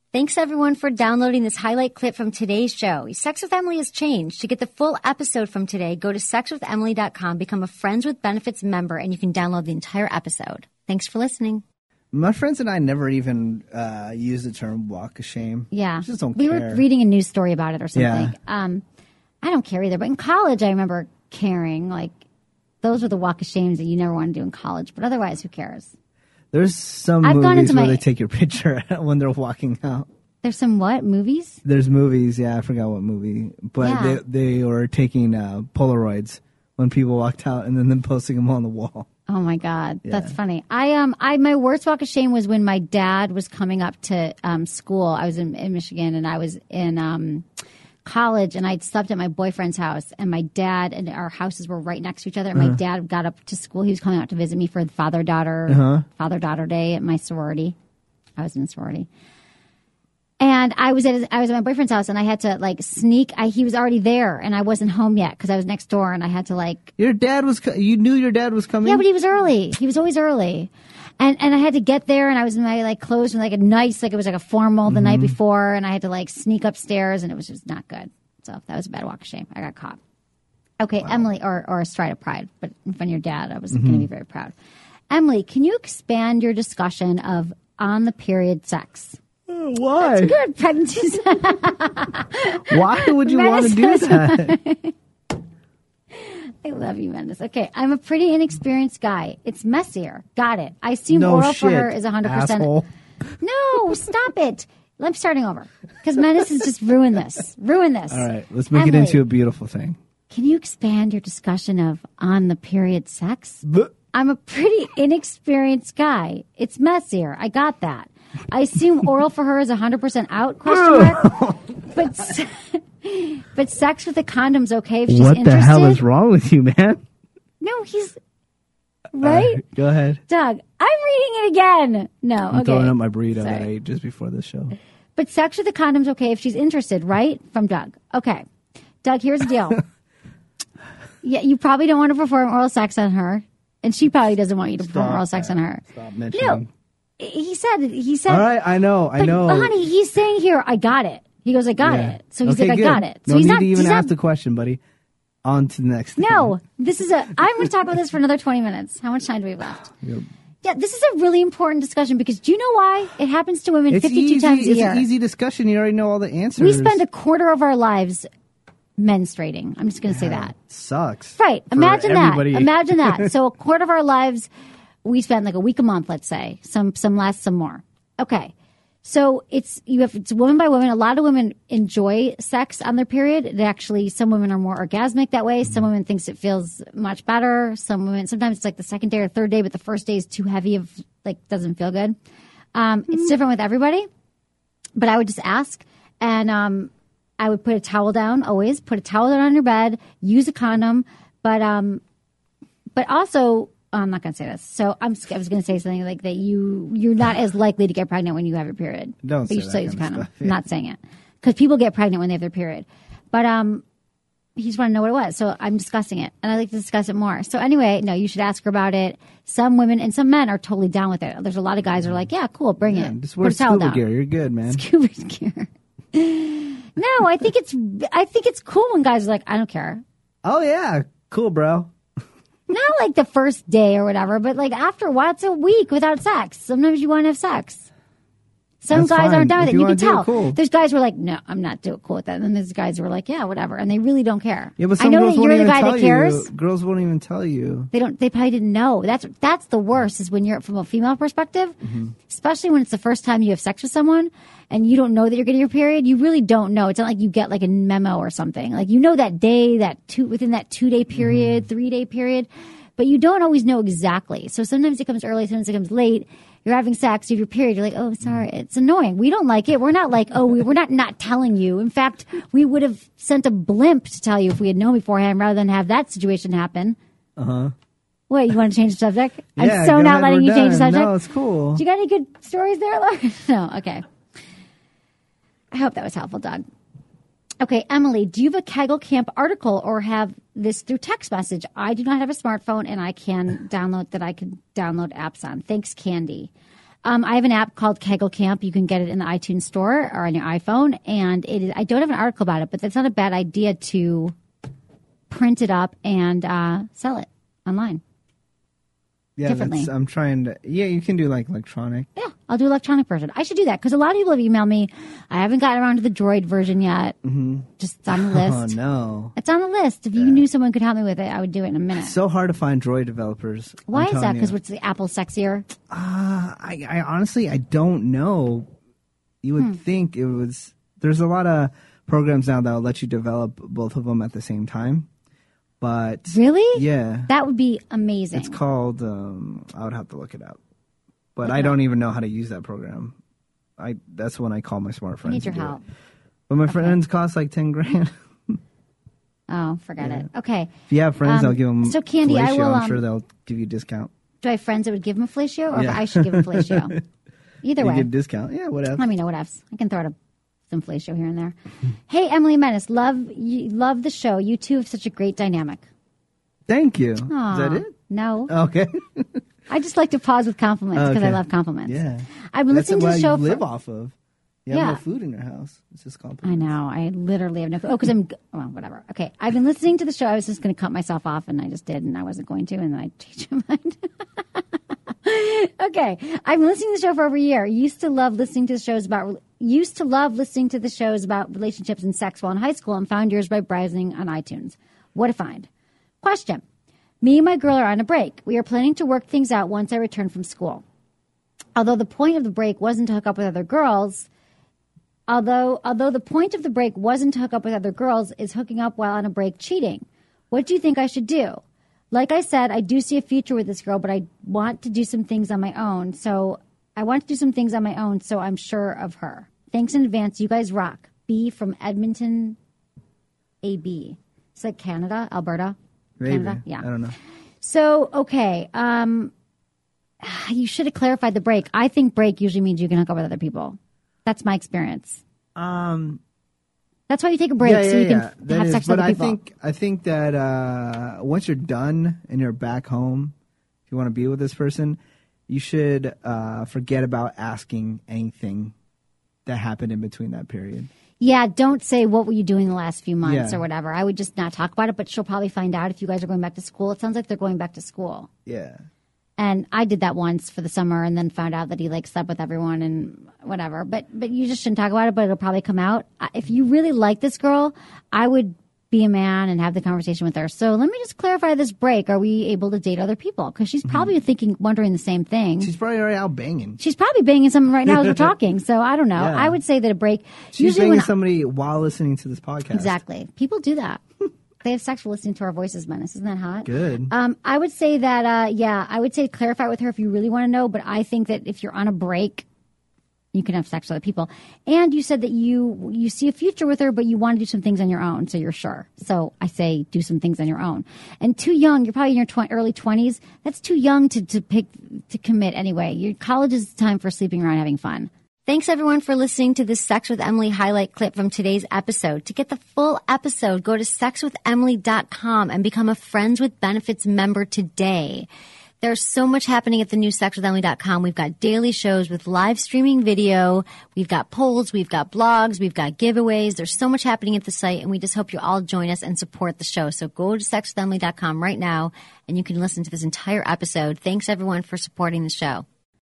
Thanks, everyone, for downloading this highlight clip from today's show. Sex with Emily has changed. To get the full episode from today, go to sexwithemily.com, become a Friends with Benefits member, and you can download the entire episode. Thanks for listening. My friends and I never even use the term walk of shame. Yeah. We just don't care. We were reading a news story about it or something. Yeah. I don't care either. But in college, I remember caring. Like, those were the walk of shames that you never want to do in college. But otherwise, who cares? There's some movies where they take your picture when they're walking out. There's some what? Movies? There's movies. Yeah, I forgot what movie. But they were taking Polaroids when people walked out and then posting them on the wall. Oh, my God. Yeah. That's funny. My worst walk of shame was when my dad was coming up to school. I was in Michigan, and I was in college, and I'd slept at my boyfriend's house, and my dad and our houses were right next to each other. And my dad got up to school. He was coming out to visit me for father-daughter day at my sorority. I was in a sorority. And I was at my boyfriend's house, and I had to sneak. He was already there, and I wasn't home yet because I was next door, and I had to Your dad was. You knew your dad was coming. Yeah, but he was early. He was always early, and I had to get there, and I was in my clothes and a nice it was a formal the night before, and I had to sneak upstairs, and it was just not good. So that was a bad walk of shame. I got caught. Okay, wow. Emily, or a stride of pride, but in front of your dad, I was going to be very proud. Emily, can you expand your discussion of on the period sex? Why? That's good. Pregnancies. Why would you want to do that? I love you, Mendes. Okay, I'm a pretty inexperienced guy. It's messier. Got it. I assume oral for her is 100%. Asshole. No, stop it. I'm starting over because Mendes has just ruined this. All right, let's make it into a beautiful thing. Can you expand your discussion of on the period sex? I'm a pretty inexperienced guy. It's messier. I got that. I assume oral for her is 100% out, question mark. But sex with a condom's okay if she's interested. What the hell is wrong with you, man? No, he's... Right? Go ahead. Doug, I'm reading it again. No, I'm throwing up my burrito that I ate just before the show. But sex with a condom's okay if she's interested, right? From Doug. Okay. Doug, here's the deal. Yeah, you probably don't want to perform oral sex on her. And she probably doesn't want you to perform oral sex on her. Stop mentioning. No. He said. All right, I know. But honey, he's saying here, I got it. He goes, I got it. So he's I got it. So no he's need not to even ask the question, buddy. On to the next thing. No, I'm going to talk about this for another 20 minutes. How much time do we have left? Yep. Yeah, this is a really important discussion because do you know why? It happens to women 52 times a year. It's an easy discussion. You already know all the answers. We spend a quarter of our lives menstruating. I'm just going to say that. Sucks. Right. Imagine that. So a quarter of our lives, we spend a week a month, let's say. Some less, some more. Okay. So it's woman by woman. A lot of women enjoy sex on their period. Some women are more orgasmic that way. Some women thinks it feels much better. Sometimes it's the second day or third day, but the first day is too heavy doesn't feel good. It's different with everybody. But I would just ask, and I would put a towel down. Always put a towel down on your bed. Use a condom, but also. I'm not going to say this. So I was going to say something like that. You're not as likely to get pregnant when you have your period. Don't say you that kind of stuff. Yeah. I'm not saying it because people get pregnant when they have their period. But he just wanted to know what it was. So I'm discussing it, and I like to discuss it more. So anyway, no, you should ask her about it. Some women and some men are totally down with it. There's a lot of guys who are like, yeah, cool, bring it. Just wear scuba gear. You're good, man. Scuba gear. No, I think it's cool when guys are like, I don't care. Oh yeah, cool, bro. Not the first day or whatever, but after a while, it's a week without sex. Sometimes you want to have sex. Some guys aren't down with it. You can tell. Cool. There's guys who are like, no, I'm not doing cool with that. And then there's guys who are like, yeah, whatever. And they really don't care. Yeah, but some I know girls that won't you're the even guy that cares. Girls won't even tell you. They probably didn't know. That's the worst is when you're from a female perspective, especially when it's the first time you have sex with someone and you don't know that you're getting your period. You really don't know. It's not like you get a memo or something. That day, within that 2-day period, 3-day period. But you don't always know exactly. So sometimes it comes early, sometimes it comes late. You're having sex, you have your period. You're like, oh, sorry. It's annoying. We don't like it. We're not like, oh, we're not telling you. In fact, we would have sent a blimp to tell you if we had known beforehand rather than have that situation happen. Uh-huh. What, you want to change the subject? Yeah, I'm so not letting you change the subject. No, it's cool. Do you got any good stories there, Laura? No, okay. I hope that was helpful, Doug. Okay, Emily, do you have a Kegel Camp article or have this through text message? I do not have a smartphone and I can download apps on. Thanks, Candy. I have an app called Kegel Camp. You can get it in the iTunes store or on your iPhone. And I don't have an article about it, but that's not a bad idea to print it up and sell it online. Yeah, I'm trying to. Yeah, you can do like electronic. Yeah, I'll do electronic version. I should do that because a lot of people have emailed me. I haven't gotten around to the Droid version yet. Mm-hmm. Just on the list. Oh no, it's on the list. If you knew someone could help me with it, I would do it in a minute. It's so hard to find Droid developers. Why is that? Because what's the Apple sexier? I honestly I don't know. You would think it was. There's a lot of programs now that will let you develop both of them at the same time. But really? Yeah. That would be amazing. It's called, I would have to look it up. But I don't even know how to use that program. That's when I call my smart friends. I need your help. But my friends cost like $10,000. Oh, forget it. Okay. If you have friends, I'll give them so Candy, fellatio. I will, I'm sure they'll give you a discount. Do I have friends that would give them a fellatio? Or if I should give them a fellatio? Either way. You get a discount. Yeah, whatever. Let me know what else. I can throw it some fellatio here and there. Hey, Emily Menace, love the show. You two have such a great dynamic. Thank you. Aww, is that it? No. Okay. I just like to pause with compliments because I love compliments. Yeah. I've been listening to the show. You live off of. You have no food in your house. It's just compliments. I know. I literally have no food. Oh, because well, whatever. Okay. I've been listening to the show. I was just going to cut myself off, and I just did, and I wasn't going to, and then I changed my mind. Okay. I've been listening to the show for over a year. Used to love listening to the shows about relationships and sex while in high school, and found yours by browsing on iTunes. What a find. Question. Me and my girl are on a break. We are planning to work things out once I return from school. Although the point of the break wasn't to hook up with other girls, is hooking up while on a break cheating. What do you think I should do? Like I said, I do see a future with this girl, but I want to do some things on my own. So I'm sure of her. Thanks in advance. You guys rock. B from Edmonton, AB. It's like Canada, Alberta. Maybe. Canada? Yeah. I don't know. So, okay. You should have clarified the break. I think break usually means you can hook up with other people. That's my experience. That's why you take a break, so you can have sex with other people. I think that once you're done and you're back home, if you want to be with this person, you should forget about asking anything that happened in between that period. Yeah, don't say, what were you doing the last few months or whatever. I would just not talk about it, but she'll probably find out if you guys are going back to school. It sounds like they're going back to school. Yeah. And I did that once for the summer and then found out that he slept with everyone and whatever. But you just shouldn't talk about it, but it'll probably come out. If you really like this girl, I would be a man and have the conversation with her. So let me just clarify this break. Are we able to date other people? Because she's probably wondering the same thing. She's probably already out banging. She's probably banging someone right now as we're talking. So I don't know. Yeah. I would say that a break. She's banging somebody while listening to this podcast. Exactly. People do that. They have sex while listening to our voices, Menace. Isn't that hot? Good. I would say that, I would say clarify with her if you really want to know. But I think that if you're on a break, you can have sex with other people. And you said that you see a future with her, but you want to do some things on your own, so you're sure. So I say do some things on your own. And too young, you're probably in your early 20s. That's too young to commit anyway. Your college is the time for sleeping around having fun. Thanks, everyone, for listening to this Sex with Emily highlight clip from today's episode. To get the full episode, go to sexwithemily.com and become a Friends with Benefits member today. There's so much happening at the new sexwithemily.com. We've got daily shows with live streaming video. We've got polls. We've got blogs. We've got giveaways. There's so much happening at the site, and we just hope you all join us and support the show. So go to sexwithemily.com right now, and you can listen to this entire episode. Thanks, everyone, for supporting the show.